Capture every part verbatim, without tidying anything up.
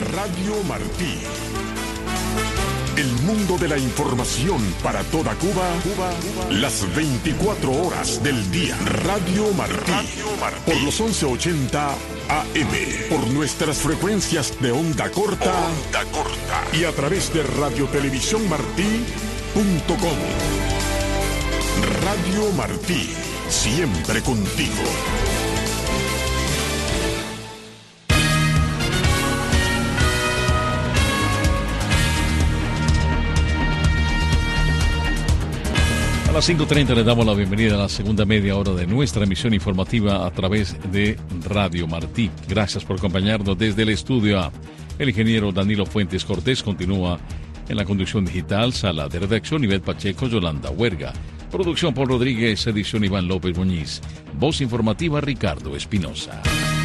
Radio Martí. El mundo de la información para toda Cuba, Cuba, Cuba. Las veinticuatro horas del día. Radio Martí. Radio Martí. Por los once ochenta A M. Por nuestras frecuencias de onda corta. Onda corta. Y a través de radio televisión martí punto com. Radio Martí. Siempre contigo. A las cinco treinta le damos la bienvenida a la segunda media hora de nuestra emisión informativa a través de Radio Martí. Gracias por acompañarnos desde el estudio A. El ingeniero Danilo Fuentes Cortés continúa en la conducción digital, sala de redacción Ivette Pacheco, Yolanda Huerga. Producción Paul Rodríguez, edición Iván López Muñiz. Voz informativa Ricardo Espinosa.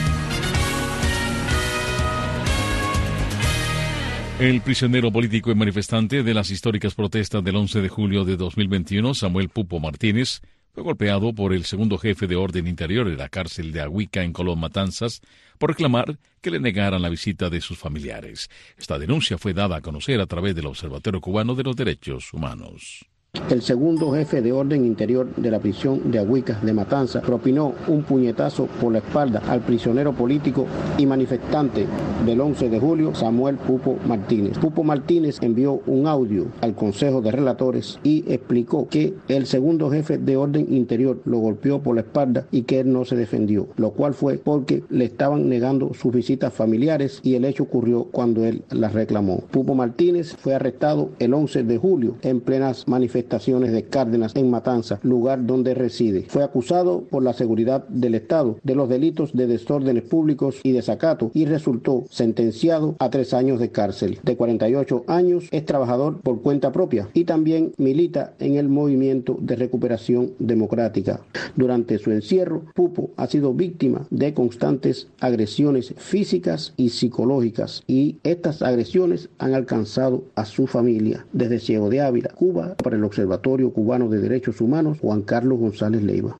El prisionero político y manifestante de las históricas protestas del once de julio de dos mil veintiuno, Samuel Pupo Martínez, fue golpeado por el segundo jefe de orden interior en la cárcel de Agüica en Colón Matanzas por reclamar que le negaran la visita de sus familiares. Esta denuncia fue dada a conocer a través del Observatorio Cubano de los Derechos Humanos. El segundo jefe de orden interior de la prisión de Agüica de Matanzas propinó un puñetazo por la espalda al prisionero político y manifestante del once de julio, Samuel Pupo Martínez. Pupo Martínez envió un audio al Consejo de Relatores y explicó que el segundo jefe de orden interior lo golpeó por la espalda y que él no se defendió, lo cual fue porque le estaban negando sus visitas familiares y el hecho ocurrió cuando él las reclamó. Pupo Martínez fue arrestado el once de julio en plenas manifestaciones de Cárdenas en Matanzas, lugar donde reside. Fue acusado por la seguridad del Estado de los delitos de desórdenes públicos y desacato y resultó sentenciado a tres años de cárcel. De cuarenta y ocho años, es trabajador por cuenta propia y también milita en el Movimiento de Recuperación Democrática. Durante su encierro, Pupo ha sido víctima de constantes agresiones físicas y psicológicas y estas agresiones han alcanzado a su familia. Desde Ciego de Ávila, Cuba, para el Observatorio Cubano de Derechos Humanos, Juan Carlos González Leiva.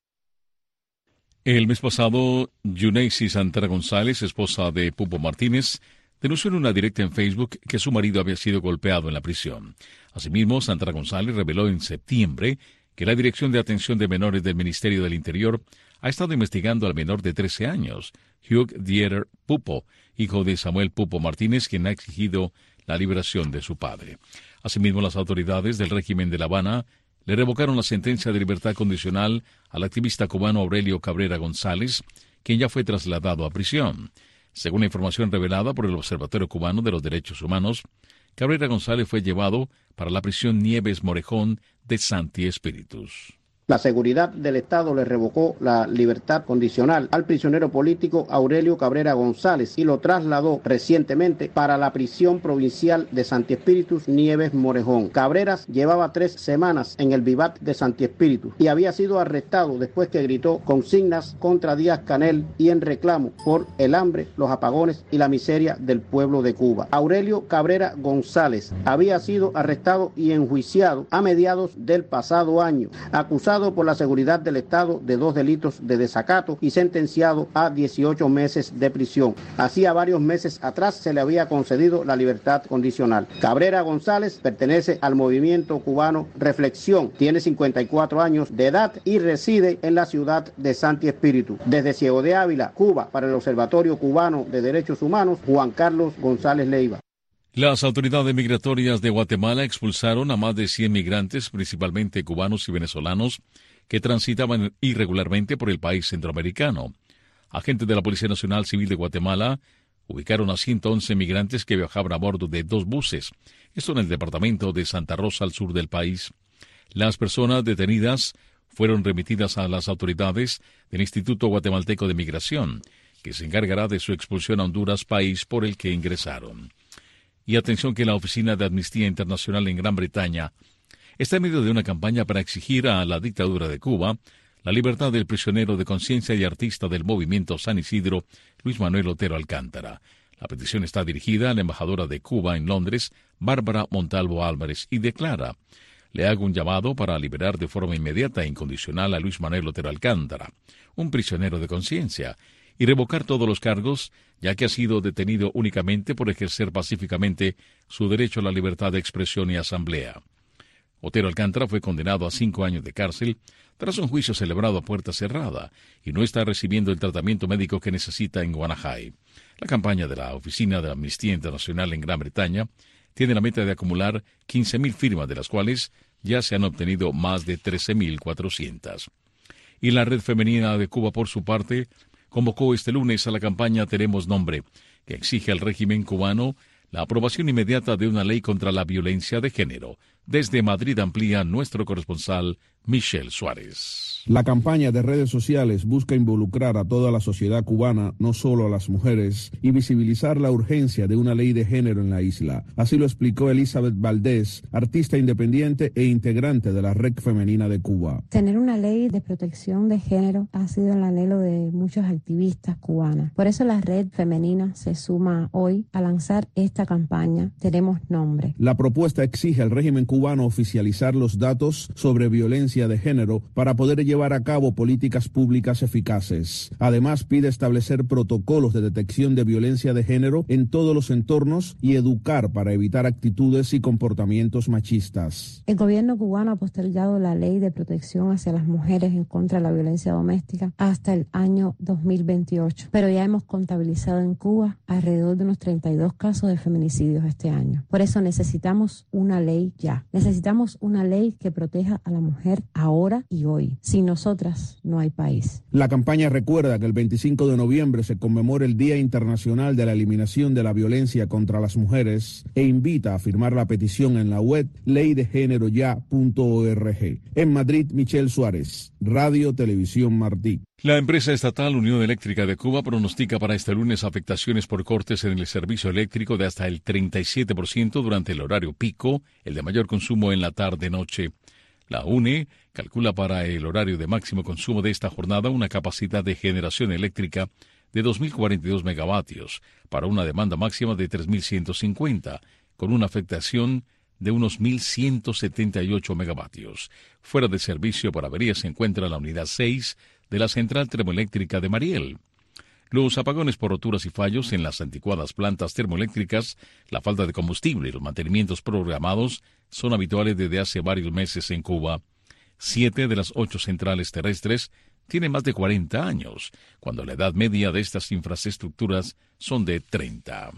El mes pasado, Yuneisi Santana González, esposa de Pupo Martínez, denunció en una directa en Facebook que su marido había sido golpeado en la prisión. Asimismo, Santana González reveló en septiembre que la Dirección de Atención de Menores del Ministerio del Interior ha estado investigando al menor de trece años, Hugh Dieter Pupo, hijo de Samuel Pupo Martínez, quien ha exigido la liberación de su padre. Asimismo, las autoridades del régimen de La Habana le revocaron la sentencia de libertad condicional al activista cubano Aurelio Cabrera González, quien ya fue trasladado a prisión. Según la información revelada por el Observatorio Cubano de los Derechos Humanos, Cabrera González fue llevado para la prisión Nieves Morejón de Santi Espíritus. La seguridad del Estado le revocó la libertad condicional al prisionero político Aurelio Cabrera González y lo trasladó recientemente para la prisión provincial de Santi Espíritus Nieves Morejón. Cabreras llevaba tres semanas en el Vivat de Santi Espíritus y había sido arrestado después que gritó consignas contra Díaz-Canel y en reclamo por el hambre, los apagones y la miseria del pueblo de Cuba. Aurelio Cabrera González había sido arrestado y enjuiciado a mediados del pasado año, acusado por la seguridad del Estado de dos delitos de desacato y sentenciado a dieciocho meses de prisión. Hacía varios meses atrás se le había concedido la libertad condicional. Cabrera González pertenece al movimiento cubano Reflexión, tiene cincuenta y cuatro años de edad y reside en la ciudad de Santi Espíritu. Desde Ciego de Ávila, Cuba, para el Observatorio Cubano de Derechos Humanos, Juan Carlos González Leiva. Las autoridades migratorias de Guatemala expulsaron a más de cien migrantes, principalmente cubanos y venezolanos, que transitaban irregularmente por el país centroamericano. Agentes de la Policía Nacional Civil de Guatemala ubicaron a ciento once migrantes que viajaban a bordo de dos buses, esto en el departamento de Santa Rosa, al sur del país. Las personas detenidas fueron remitidas a las autoridades del Instituto Guatemalteco de Migración, que se encargará de su expulsión a Honduras, país por el que ingresaron. Y atención que la Oficina de Amnistía Internacional en Gran Bretaña está en medio de una campaña para exigir a la dictadura de Cuba la libertad del prisionero de conciencia y artista del movimiento San Isidro, Luis Manuel Otero Alcántara. La petición está dirigida a la embajadora de Cuba en Londres, Bárbara Montalvo Álvarez, y declara: le hago un llamado para liberar de forma inmediata e incondicional a Luis Manuel Otero Alcántara, un prisionero de conciencia, y revocar todos los cargos, ya que ha sido detenido únicamente por ejercer pacíficamente su derecho a la libertad de expresión y asamblea. Otero Alcántara fue condenado a cinco años de cárcel tras un juicio celebrado a puerta cerrada y no está recibiendo el tratamiento médico que necesita en Guanajay. La campaña de la Oficina de Amnistía Internacional en Gran Bretaña tiene la meta de acumular quince mil firmas, de las cuales ya se han obtenido más de trece mil cuatrocientas. Y la Red Femenina de Cuba, por su parte, convocó este lunes a la campaña Tenemos Nombre, que exige al régimen cubano la aprobación inmediata de una ley contra la violencia de género. Desde Madrid amplía nuestro corresponsal Michel Suárez. La campaña de redes sociales busca involucrar a toda la sociedad cubana, no solo a las mujeres, y visibilizar la urgencia de una ley de género en la isla. Así lo explicó Elizabeth Valdés, artista independiente e integrante de la Red Femenina de Cuba. Tener una ley de protección de género ha sido el anhelo de muchos activistas cubanas. Por eso la Red Femenina se suma hoy a lanzar esta campaña Tenemos Nombre. La propuesta exige al régimen cubano oficializar los datos sobre violencia de género para poder llevar a cabo políticas públicas eficaces. Además, pide establecer protocolos de detección de violencia de género en todos los entornos y educar para evitar actitudes y comportamientos machistas. El gobierno cubano ha postergado la ley de protección hacia las mujeres en contra de la violencia doméstica hasta el año dos mil veintiocho, pero ya hemos contabilizado en Cuba alrededor de unos treinta y dos casos de feminicidios este año. Por eso necesitamos una ley ya. Necesitamos una ley que proteja a la mujer ahora y hoy. Sin nosotras no hay país. La campaña recuerda que el veinticinco de noviembre se conmemora el Día Internacional de la Eliminación de la Violencia contra las Mujeres e invita a firmar la petición en la web ley de género ya punto org. En Madrid, Michel Suárez, Radio Televisión Martí. La empresa estatal Unión Eléctrica de Cuba pronostica para este lunes afectaciones por cortes en el servicio eléctrico de hasta el treinta y siete por ciento durante el horario pico, el de mayor consumo en la tarde-noche. La U N E calcula para el horario de máximo consumo de esta jornada una capacidad de generación eléctrica de dos mil cuarenta y dos megavatios para una demanda máxima de tres mil ciento cincuenta, con una afectación de unos mil ciento setenta y ocho megavatios. Fuera de servicio por avería se encuentra la unidad seis de la central termoeléctrica de Mariel. Los apagones por roturas y fallos en las anticuadas plantas termoeléctricas, la falta de combustible y los mantenimientos programados son habituales desde hace varios meses en Cuba. Siete de las ocho centrales terrestres tienen más de cuarenta años, cuando la edad media de estas infraestructuras son de treinta.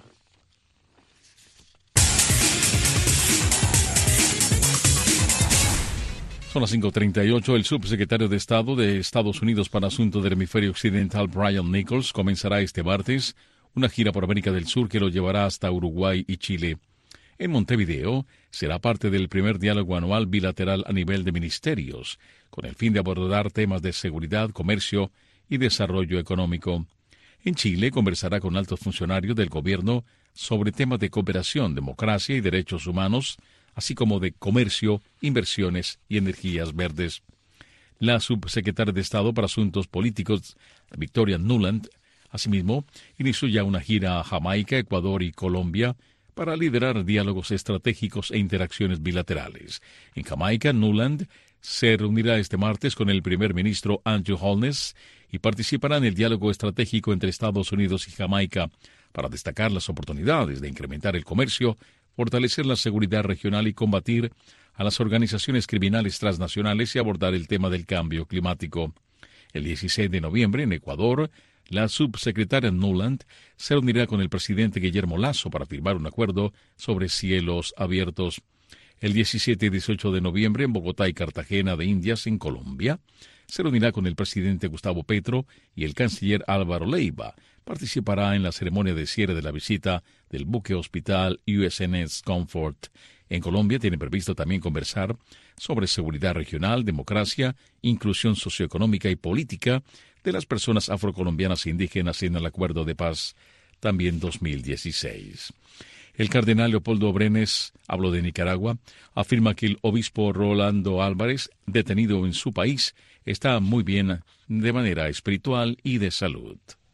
Son las cinco treinta y ocho. El subsecretario de Estado de Estados Unidos para Asuntos del Hemisferio Occidental, Brian Nichols, comenzará este martes una gira por América del Sur que lo llevará hasta Uruguay y Chile. En Montevideo será parte del primer diálogo anual bilateral a nivel de ministerios, con el fin de abordar temas de seguridad, comercio y desarrollo económico. En Chile conversará con altos funcionarios del gobierno sobre temas de cooperación, democracia y derechos humanos, así como de comercio, inversiones y energías verdes. La subsecretaria de Estado para Asuntos Políticos, Victoria Nuland, asimismo, inició ya una gira a Jamaica, Ecuador y Colombia para liderar diálogos estratégicos e interacciones bilaterales. En Jamaica, Nuland se reunirá este martes con el primer ministro Andrew Holness y participará en el diálogo estratégico entre Estados Unidos y Jamaica para destacar las oportunidades de incrementar el comercio, fortalecer la seguridad regional y combatir a las organizaciones criminales transnacionales y abordar el tema del cambio climático. El dieciséis de noviembre, en Ecuador, la subsecretaria Nuland se reunirá con el presidente Guillermo Lasso para firmar un acuerdo sobre cielos abiertos. El diecisiete y dieciocho de noviembre, en Bogotá y Cartagena de Indias, en Colombia, se reunirá con el presidente Gustavo Petro y el canciller Álvaro Leiva. Participará en la ceremonia de cierre de la visita del buque hospital U S N S Comfort. En Colombia tiene previsto también conversar sobre seguridad regional, democracia, inclusión socioeconómica y política de las personas afrocolombianas e indígenas en el Acuerdo de Paz, también dos mil dieciséis. El cardenal Leopoldo Brenes, habló de Nicaragua, afirma que el obispo Rolando Álvarez, detenido en su país, está muy bien de manera espiritual y de salud.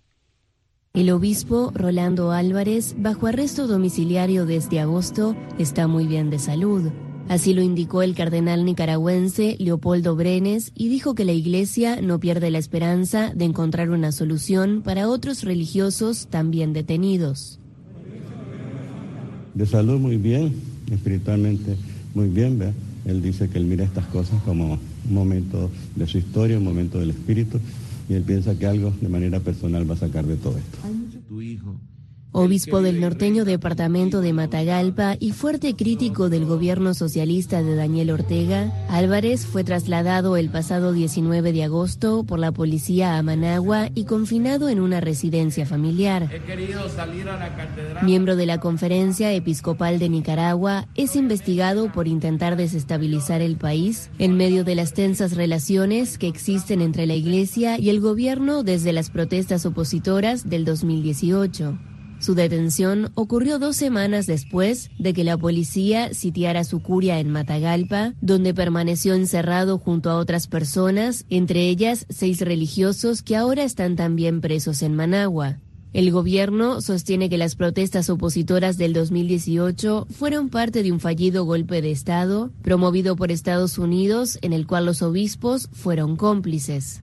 El obispo Rolando Álvarez, bajo arresto domiciliario desde agosto, está muy bien de salud. Así lo indicó el cardenal nicaragüense Leopoldo Brenes y dijo que la Iglesia no pierde la esperanza de encontrar una solución para otros religiosos también detenidos. De salud muy bien, espiritualmente muy bien, ¿ve? Él dice que él mira estas cosas como un momento de su historia, un momento del espíritu, y él piensa que algo de manera personal va a sacar de todo esto. Tu hijo. Obispo del norteño departamento de Matagalpa y fuerte crítico del gobierno socialista de Daniel Ortega, Álvarez fue trasladado el pasado diecinueve de agosto por la policía a Managua y confinado en una residencia familiar. He querido salir a la catedral. Miembro de la Conferencia Episcopal de Nicaragua, es investigado por intentar desestabilizar el país en medio de las tensas relaciones que existen entre la Iglesia y el gobierno desde las protestas opositoras del dos mil dieciocho. Su detención ocurrió dos semanas después de que la policía sitiara su curia en Matagalpa, donde permaneció encerrado junto a otras personas, entre ellas seis religiosos que ahora están también presos en Managua. El gobierno sostiene que las protestas opositoras del dos mil dieciocho fueron parte de un fallido golpe de Estado promovido por Estados Unidos, en el cual los obispos fueron cómplices.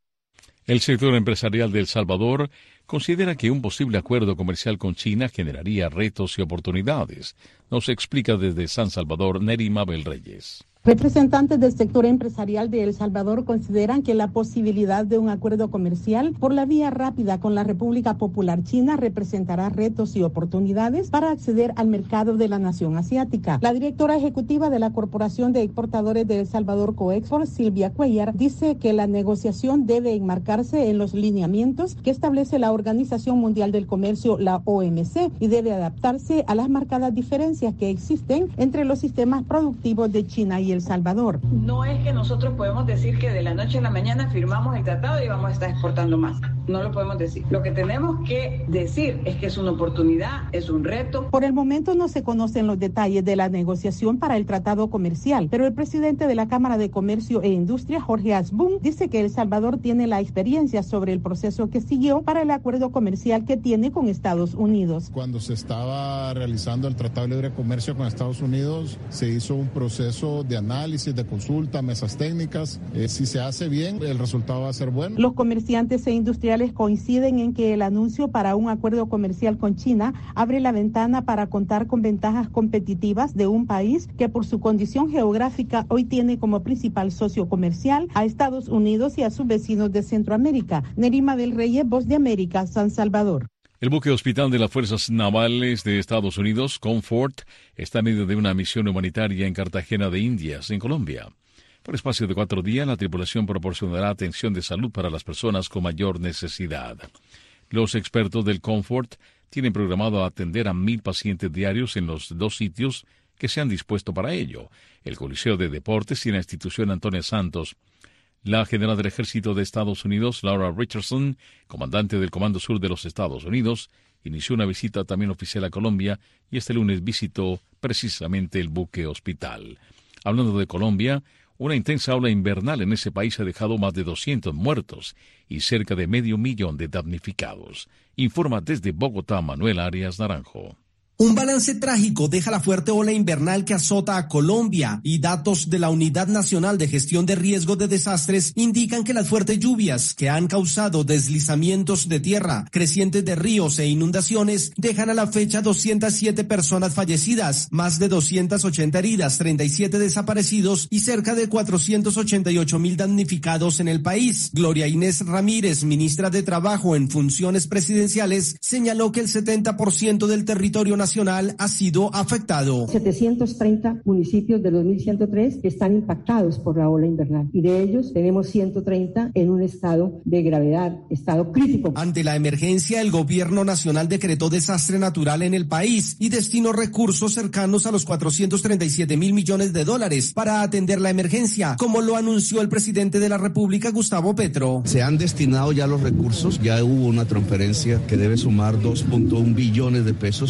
El sector empresarial de El Salvador considera que un posible acuerdo comercial con China generaría retos y oportunidades. Nos explica desde San Salvador Neri Mabel Reyes. Representantes del sector empresarial de El Salvador consideran que la posibilidad de un acuerdo comercial por la vía rápida con la República Popular China representará retos y oportunidades para acceder al mercado de la nación asiática. La directora ejecutiva de la Corporación de Exportadores de El Salvador Coexport, Silvia Cuellar, dice que la negociación debe enmarcarse en los lineamientos que establece la Organización Mundial del Comercio, la O M C, y debe adaptarse a las marcadas diferencias que existen entre los sistemas productivos de China y El Salvador. No es que nosotros podemos decir que de la noche a la mañana firmamos el tratado y vamos a estar exportando más. No lo podemos decir. Lo que tenemos que decir es que es una oportunidad, es un reto. Por el momento no se conocen los detalles de la negociación para el tratado comercial, pero el presidente de la Cámara de Comercio e Industria, Jorge Asbun, dice que El Salvador tiene la experiencia sobre el proceso que siguió para el acuerdo comercial que tiene con Estados Unidos. Cuando se estaba realizando el Tratado de Libre Comercio con Estados Unidos, se hizo un proceso de análisis, de consulta, mesas técnicas. Eh, si se hace bien, el resultado va a ser bueno. Los comerciantes e industriales coinciden en que el anuncio para un acuerdo comercial con China abre la ventana para contar con ventajas competitivas de un país que por su condición geográfica hoy tiene como principal socio comercial a Estados Unidos y a sus vecinos de Centroamérica. Nerima del Reyes, Voz de América, San Salvador. El buque hospital de las Fuerzas Navales de Estados Unidos, Comfort, está en medio de una misión humanitaria en Cartagena de Indias, en Colombia. Por espacio de cuatro días, la tripulación proporcionará atención de salud para las personas con mayor necesidad. Los expertos del Comfort tienen programado atender a mil pacientes diarios en los dos sitios que se han dispuesto para ello, el Coliseo de Deportes y la institución Antonio Santos. La general del Ejército de Estados Unidos, Laura Richardson, comandante del Comando Sur de los Estados Unidos, inició una visita también oficial a Colombia y este lunes visitó precisamente el buque hospital. Hablando de Colombia, una intensa ola invernal en ese país ha dejado más de doscientos muertos y cerca de medio millón de damnificados. Informa desde Bogotá Manuel Arias Naranjo. Un balance trágico deja la fuerte ola invernal que azota a Colombia y datos de la Unidad Nacional de Gestión de Riesgos de Desastres indican que las fuertes lluvias que han causado deslizamientos de tierra, crecientes de ríos e inundaciones dejan a la fecha doscientas siete personas fallecidas, más de doscientas ochenta heridas, treinta y siete desaparecidos y cerca de cuatrocientos ochenta y ocho mil damnificados en el país. Gloria Inés Ramírez, ministra de Trabajo en funciones presidenciales, señaló que el setenta por ciento del territorio nacional nacional ha sido afectado. setecientos treinta municipios de los mil ciento tres están impactados por la ola invernal y de ellos tenemos ciento treinta en un estado de gravedad, estado crítico. Ante la emergencia, el gobierno nacional decretó desastre natural en el país y destinó recursos cercanos a los cuatrocientos treinta y siete mil millones de dólares para atender la emergencia, como lo anunció el presidente de la República, Gustavo Petro. Se han destinado ya los recursos, ya hubo una transferencia que debe sumar dos punto uno billones de pesos para atender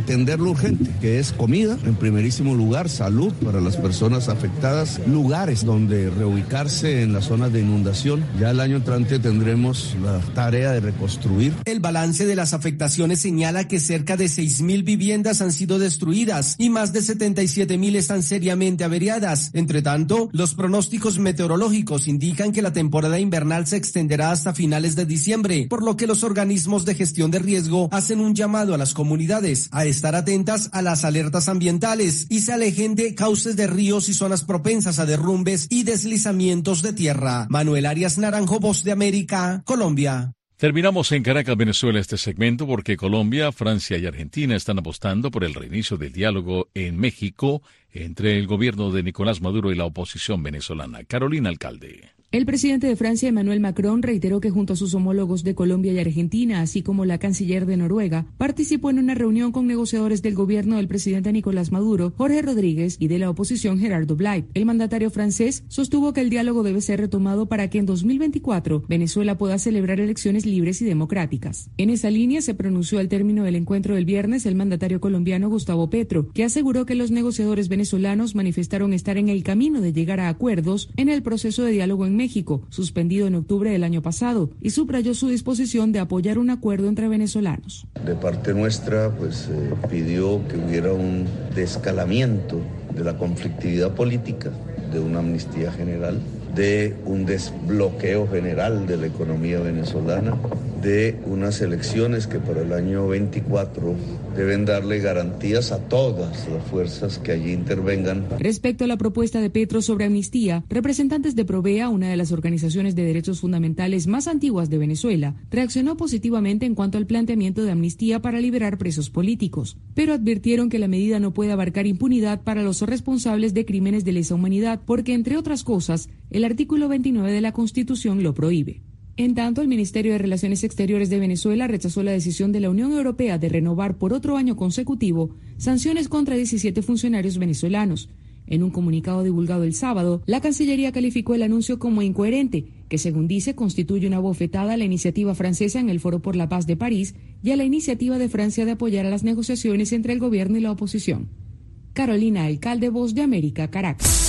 atender lo urgente, que es comida, en primerísimo lugar, salud para las personas afectadas, lugares donde reubicarse en las zonas de inundación. Ya el año entrante tendremos la tarea de reconstruir. El balance de las afectaciones señala que cerca de seis mil viviendas han sido destruidas y más de setenta y siete mil están seriamente averiadas. Entre tanto, los pronósticos meteorológicos indican que la temporada invernal se extenderá hasta finales de diciembre, por lo que los organismos de gestión de riesgo hacen un llamado a las comunidades a estar atentas a las alertas ambientales y se alejen de cauces de ríos y zonas propensas a derrumbes y deslizamientos de tierra. Manuel Arias Naranjo, Voz de América, Colombia. Terminamos en Caracas, Venezuela, este segmento porque Colombia, Francia y Argentina están apostando por el reinicio del diálogo en México entre el gobierno de Nicolás Maduro y la oposición venezolana. Carolina Alcalde. El presidente de Francia, Emmanuel Macron, reiteró que junto a sus homólogos de Colombia y Argentina, así como la canciller de Noruega, participó en una reunión con negociadores del gobierno del presidente Nicolás Maduro, Jorge Rodríguez, y de la oposición Gerardo Blay. El mandatario francés sostuvo que el diálogo debe ser retomado para que en dos mil veinticuatro Venezuela pueda celebrar elecciones libres y democráticas. En esa línea se pronunció al término del encuentro del viernes el mandatario colombiano Gustavo Petro, que aseguró que los negociadores venezolanos manifestaron estar en el camino de llegar a acuerdos en el proceso de diálogo en México, suspendido en octubre del año pasado, y subrayó su disposición de apoyar un acuerdo entre venezolanos. De parte nuestra, pues eh, pidió que hubiera un descalamiento de la conflictividad política, de una amnistía general, de un desbloqueo general de la economía venezolana, de unas elecciones que para el año veinticuatro deben darle garantías a todas las fuerzas que allí intervengan. Respecto a la propuesta de Petro sobre amnistía, representantes de Provea, una de las organizaciones de derechos fundamentales más antiguas de Venezuela, reaccionó positivamente en cuanto al planteamiento de amnistía para liberar presos políticos, pero advirtieron que la medida no puede abarcar impunidad para los responsables de crímenes de lesa humanidad, porque, entre otras cosas, el artículo veintinueve de la Constitución lo prohíbe. En tanto, el Ministerio de Relaciones Exteriores de Venezuela rechazó la decisión de la Unión Europea de renovar por otro año consecutivo sanciones contra diecisiete funcionarios venezolanos. En un comunicado divulgado el sábado, la Cancillería calificó el anuncio como incoherente, que según dice constituye una bofetada a la iniciativa francesa en el Foro por la Paz de París y a la iniciativa de Francia de apoyar a las negociaciones entre el gobierno y la oposición. Carolina Alcalde, Voz de América, Caracas.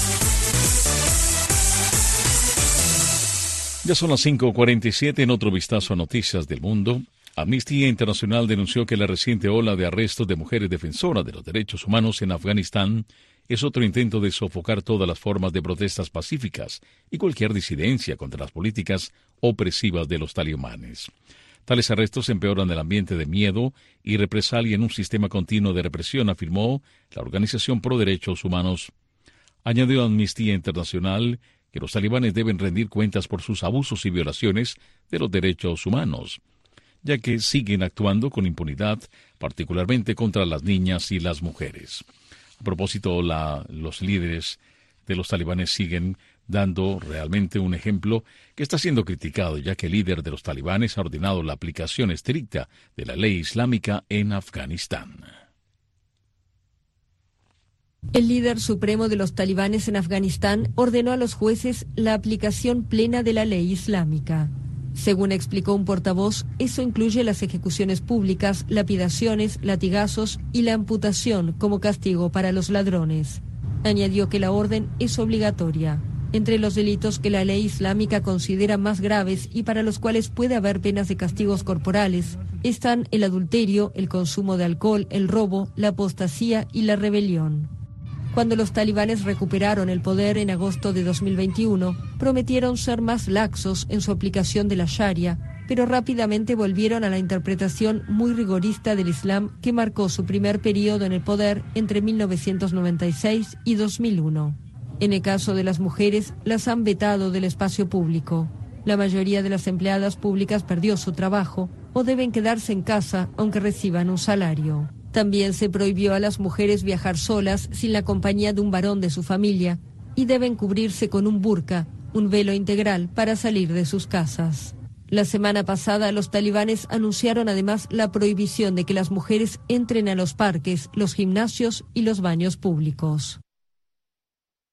Ya son las cinco cuarenta y siete. En otro vistazo a noticias del mundo. Amnistía Internacional denunció que la reciente ola de arrestos de mujeres defensoras de los derechos humanos en Afganistán es otro intento de sofocar todas las formas de protestas pacíficas y cualquier disidencia contra las políticas opresivas de los talibanes. Tales arrestos empeoran el ambiente de miedo y represalia en un sistema continuo de represión, afirmó la Organización Pro Derechos Humanos. Añadió Amnistía Internacional que los talibanes deben rendir cuentas por sus abusos y violaciones de los derechos humanos, ya que siguen actuando con impunidad, particularmente contra las niñas y las mujeres. A propósito, la, los líderes de los talibanes siguen dando realmente un ejemplo que está siendo criticado, ya que el líder de los talibanes ha ordenado la aplicación estricta de la ley islámica en Afganistán. El líder supremo de los talibanes en Afganistán ordenó a los jueces la aplicación plena de la ley islámica. Según explicó un portavoz, eso incluye las ejecuciones públicas, lapidaciones, latigazos y la amputación como castigo para los ladrones. Añadió que la orden es obligatoria. Entre los delitos que la ley islámica considera más graves y para los cuales puede haber penas de castigos corporales, están el adulterio, el consumo de alcohol, el robo, la apostasía y la rebelión. Cuando los talibanes recuperaron el poder en agosto de dos mil veintiuno, prometieron ser más laxos en su aplicación de la Sharia, pero rápidamente volvieron a la interpretación muy rigorista del Islam que marcó su primer periodo en el poder entre mil novecientos noventa y seis y dos mil uno. En el caso de las mujeres, las han vetado del espacio público. La mayoría de las empleadas públicas perdió su trabajo o deben quedarse en casa aunque reciban un salario. También se prohibió a las mujeres viajar solas sin la compañía de un varón de su familia y deben cubrirse con un burka, un velo integral, para salir de sus casas. La semana pasada, los talibanes anunciaron además la prohibición de que las mujeres entren a los parques, los gimnasios y los baños públicos.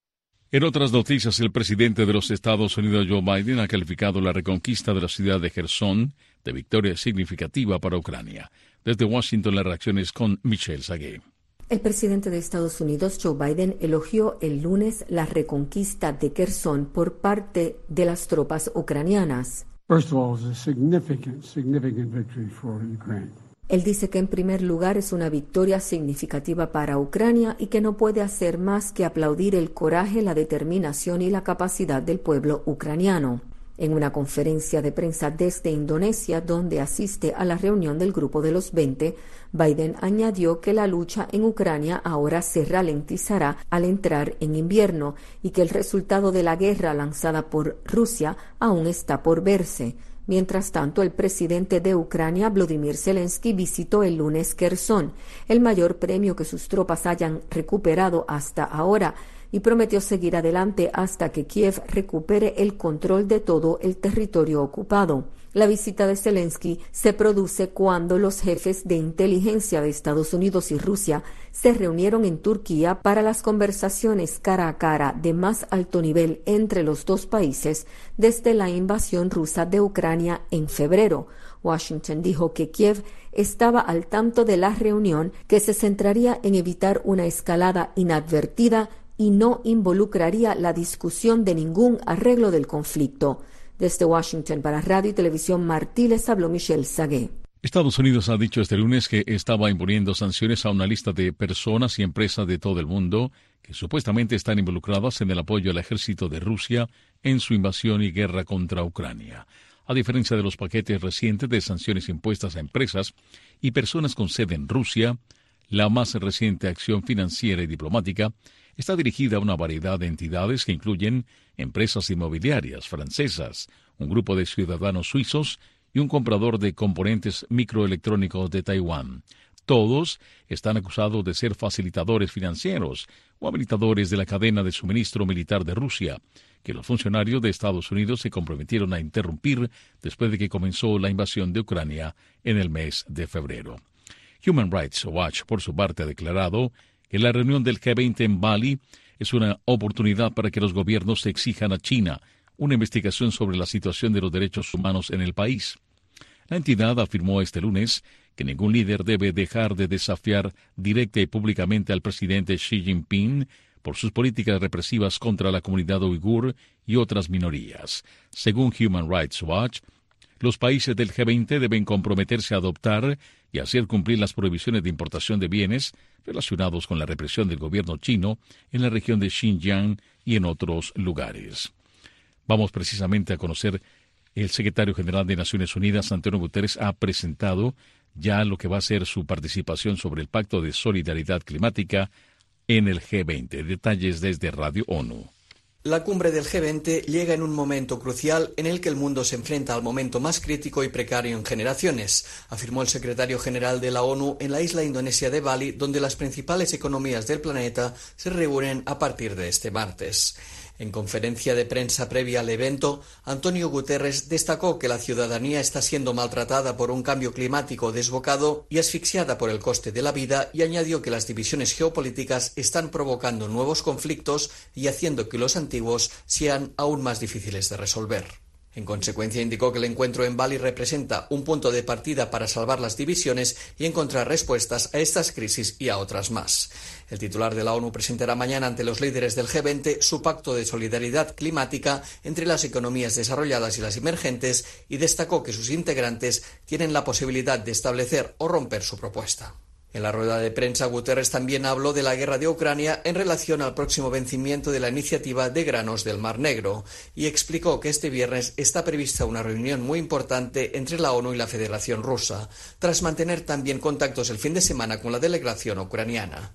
En otras noticias, el presidente de los Estados Unidos, Joe Biden, ha calificado la reconquista de la ciudad de Jersón de victoria significativa para Ucrania. Desde Washington, las reacciones con Michelle Sagué. El presidente de Estados Unidos, Joe Biden, elogió el lunes la reconquista de Jersón por parte de las tropas ucranianas. First of all, it was a significant, significant victory for Ukraine. Él dice que en primer lugar es una victoria significativa para Ucrania y que no puede hacer más que aplaudir el coraje, la determinación y la capacidad del pueblo ucraniano. En una conferencia de prensa desde Indonesia, donde asiste a la reunión del Grupo de los veinte, Biden añadió que la lucha en Ucrania ahora se ralentizará al entrar en invierno y que el resultado de la guerra lanzada por Rusia aún está por verse. Mientras tanto, el presidente de Ucrania, Volodymyr Zelensky, visitó el lunes Jersón, el mayor premio que sus tropas hayan recuperado hasta ahora, y prometió seguir adelante hasta que Kiev recupere el control de todo el territorio ocupado. La visita de Zelensky se produce cuando los jefes de inteligencia de Estados Unidos y Rusia se reunieron en Turquía para las conversaciones cara a cara de más alto nivel entre los dos países desde la invasión rusa de Ucrania en febrero. Washington dijo que Kiev estaba al tanto de la reunión, que se centraría en evitar una escalada inadvertida y no involucraría la discusión de ningún arreglo del conflicto. Desde Washington para Radio y Televisión Martí les habló Michelle Sagué. Estados Unidos ha dicho este lunes que estaba imponiendo sanciones a una lista de personas y empresas de todo el mundo que supuestamente están involucradas en el apoyo al ejército de Rusia en su invasión y guerra contra Ucrania. A diferencia de los paquetes recientes de sanciones impuestas a empresas y personas con sede en Rusia, la más reciente acción financiera y diplomática está dirigida a una variedad de entidades que incluyen empresas inmobiliarias francesas, un grupo de ciudadanos suizos y un comprador de componentes microelectrónicos de Taiwán. Todos están acusados de ser facilitadores financieros o habilitadores de la cadena de suministro militar de Rusia, que los funcionarios de Estados Unidos se comprometieron a interrumpir después de que comenzó la invasión de Ucrania en el mes de febrero. Human Rights Watch, por su parte, ha declarado que la reunión del G veinte en Bali es una oportunidad para que los gobiernos exijan a China una investigación sobre la situación de los derechos humanos en el país. La entidad afirmó este lunes que ningún líder debe dejar de desafiar directa y públicamente al presidente Xi Jinping por sus políticas represivas contra la comunidad uigur y otras minorías. Según Human Rights Watch, los países del G veinte deben comprometerse a adoptar y hacer cumplir las prohibiciones de importación de bienes relacionados con la represión del gobierno chino en la región de Xinjiang y en otros lugares. Vamos precisamente a conocer, el secretario general de Naciones Unidas, Antonio Guterres, ha presentado ya lo que va a ser su participación sobre el Pacto de Solidaridad Climática en el G veinte. Detalles desde Radio ONU. La cumbre del G veinte llega en un momento crucial en el que el mundo se enfrenta al momento más crítico y precario en generaciones, afirmó el secretario general de la ONU en la isla indonesia de Bali, donde las principales economías del planeta se reúnen a partir de este martes. En conferencia de prensa previa al evento, Antonio Guterres destacó que la ciudadanía está siendo maltratada por un cambio climático desbocado y asfixiada por el coste de la vida, y añadió que las divisiones geopolíticas están provocando nuevos conflictos y haciendo que los antiguos sean aún más difíciles de resolver. En consecuencia, indicó que el encuentro en Bali representa un punto de partida para salvar las divisiones y encontrar respuestas a estas crisis y a otras más. El titular de la ONU presentará mañana ante los líderes del G veinte su pacto de solidaridad climática entre las economías desarrolladas y las emergentes, y destacó que sus integrantes tienen la posibilidad de establecer o romper su propuesta. En la rueda de prensa, Guterres también habló de la guerra de Ucrania en relación al próximo vencimiento de la iniciativa de granos del Mar Negro, y explicó que este viernes está prevista una reunión muy importante entre la ONU y la Federación Rusa, tras mantener también contactos el fin de semana con la delegación ucraniana.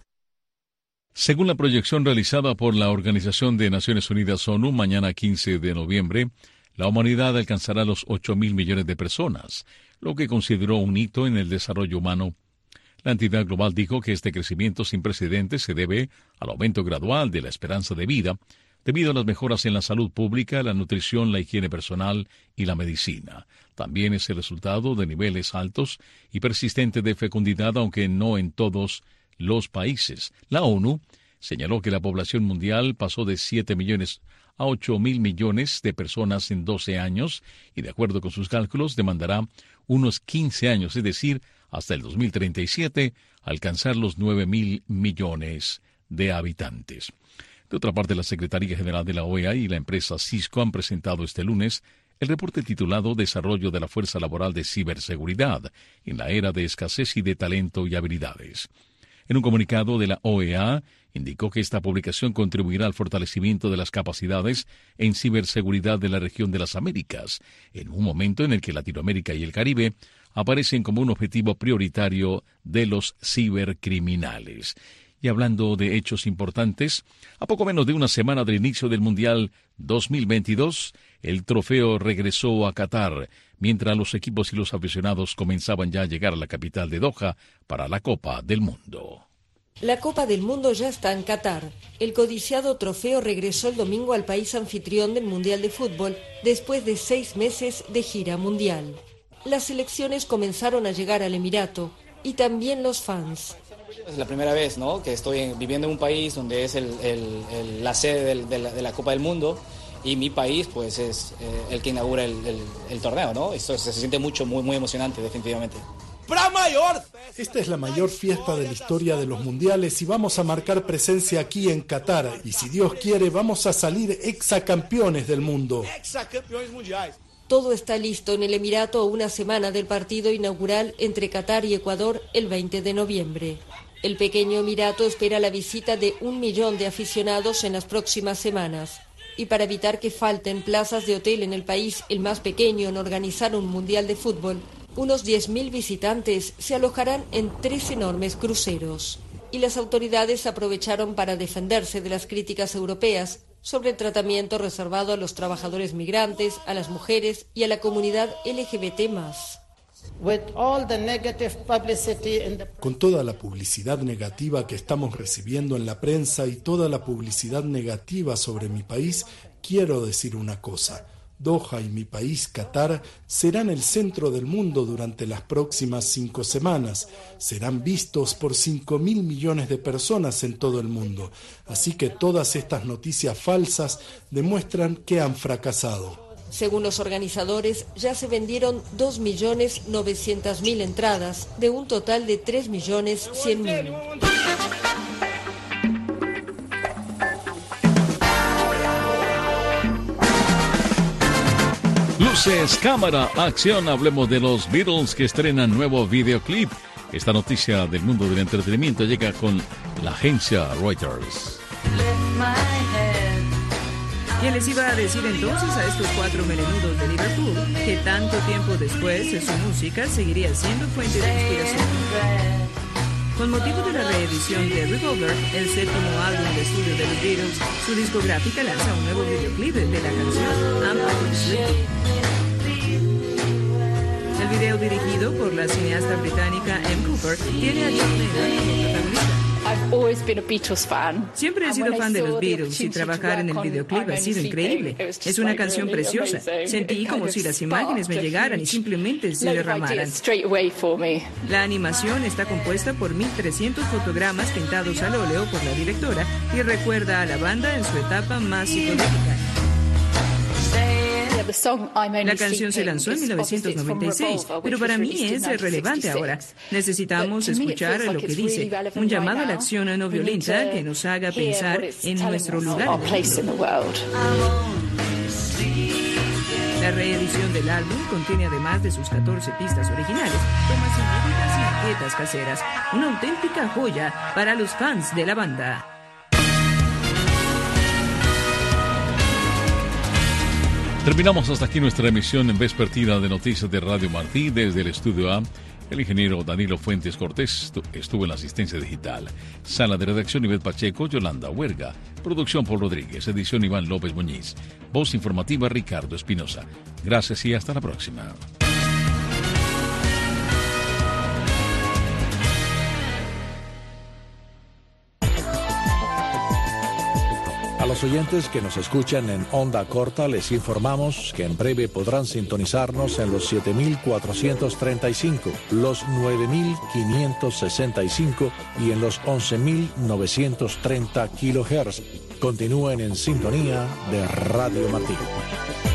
Según la proyección realizada por la Organización de Naciones Unidas ONU, mañana quince de noviembre, la humanidad alcanzará los ocho mil millones de personas, lo que consideró un hito en el desarrollo humano. La entidad global dijo que este crecimiento sin precedentes se debe al aumento gradual de la esperanza de vida, debido a las mejoras en la salud pública, la nutrición, la higiene personal y la medicina. También es el resultado de niveles altos y persistentes de fecundidad, aunque no en todos los países. La ONU señaló que la población mundial pasó de siete millones a ocho mil millones de personas en doce años y, de acuerdo con sus cálculos, demandará unos quince años, es decir, hasta el dos mil treinta y siete, alcanzar los nueve mil millones de habitantes. De otra parte, la Secretaría General de la O E A y la empresa Cisco han presentado este lunes el reporte titulado Desarrollo de la Fuerza Laboral de Ciberseguridad en la era de escasez y de talento y habilidades. En un comunicado de la O E A, indicó que esta publicación contribuirá al fortalecimiento de las capacidades en ciberseguridad de la región de las Américas, en un momento en el que Latinoamérica y el Caribe aparecen como un objetivo prioritario de los cibercriminales. Y hablando de hechos importantes, a poco menos de una semana del inicio del Mundial dos mil veintidós, el trofeo regresó a Qatar, mientras los equipos y los aficionados comenzaban ya a llegar a la capital de Doha para la Copa del Mundo. La Copa del Mundo ya está en Qatar. El codiciado trofeo regresó el domingo al país anfitrión del Mundial de Fútbol después de seis meses de gira mundial. Las selecciones comenzaron a llegar al Emirato y también los fans. Es la primera vez, ¿no?, que estoy viviendo en un país donde es el, el, el, la sede del, de, la, de la Copa del Mundo, y mi país pues es eh, el que inaugura el, el, el torneo, ¿no? Esto se, se siente mucho, muy, muy emocionante, definitivamente. Esta es la mayor fiesta de la historia de los mundiales y vamos a marcar presencia aquí en Qatar. Y si Dios quiere, vamos a salir exacampeones del mundo. Todo está listo en el Emirato a una semana del partido inaugural entre Qatar y Ecuador el veinte de noviembre. El pequeño Emirato espera la visita de un millón de aficionados en las próximas semanas. Y para evitar que falten plazas de hotel en el país, el más pequeño en organizar un mundial de fútbol, unos diez mil visitantes se alojarán en tres enormes cruceros. Y las autoridades aprovecharon para defenderse de las críticas europeas sobre el tratamiento reservado a los trabajadores migrantes, a las mujeres y a la comunidad L G B T más. Con toda la publicidad negativa que estamos recibiendo en la prensa y toda la publicidad negativa sobre mi país, quiero decir una cosa. Doha y mi país, Qatar, serán el centro del mundo durante las próximas cinco semanas. Serán vistos por cinco mil millones de personas en todo el mundo. Así que todas estas noticias falsas demuestran que han fracasado. Según los organizadores, ya se vendieron dos millones novecientas mil entradas, de un total de tres millones cien mil. Luces, cámara, acción. Hablemos de los Beatles que estrenan nuevo videoclip. Esta noticia del mundo del entretenimiento llega con la agencia Reuters. ¿Quién les iba a decir entonces a estos cuatro melenudos de Liverpool que tanto tiempo después su música seguiría siendo fuente de inspiración? Con motivo de la reedición de Revolver, el séptimo álbum de estudio de los Beatles, su discográfica lanza un nuevo videoclip de la canción I'm Happy Sleeping. El video, dirigido por la cineasta británica M. Cooper, tiene a John Lennon como protagonista. Siempre he sido fan de los Beatles y trabajar en el videoclip ha sido increíble. Es una canción preciosa. Sentí como si las imágenes me llegaran y simplemente se derramaran. La animación está compuesta por mil trescientos fotogramas pintados al óleo por la directora y recuerda a la banda en su etapa más psicodélica. La canción se lanzó en mil novecientos noventa y seis, pero para mí es relevante ahora. Necesitamos escuchar lo que dice, un llamado a la acción no violenta que nos haga pensar en nuestro lugar. La reedición del álbum contiene, además de sus catorce pistas originales, tomas inéditas y maquetas caseras, una auténtica joya para los fans de la banda. Terminamos hasta aquí nuestra emisión en vespertina de Noticias de Radio Martí. Desde el Estudio A, el ingeniero Danilo Fuentes Cortés estuvo en la asistencia digital. Sala de redacción Ivette Pacheco, Yolanda Huerga. Producción Paul Rodríguez, edición Iván López Muñiz. Voz informativa Ricardo Espinosa. Gracias y hasta la próxima. A los los oyentes que nos escuchan en onda corta, les informamos que en breve podrán sintonizarnos en los siete mil cuatrocientos treinta y cinco, los nueve mil quinientos sesenta y cinco y en los once mil novecientos treinta kilohertz. Continúen en sintonía de Radio Martí.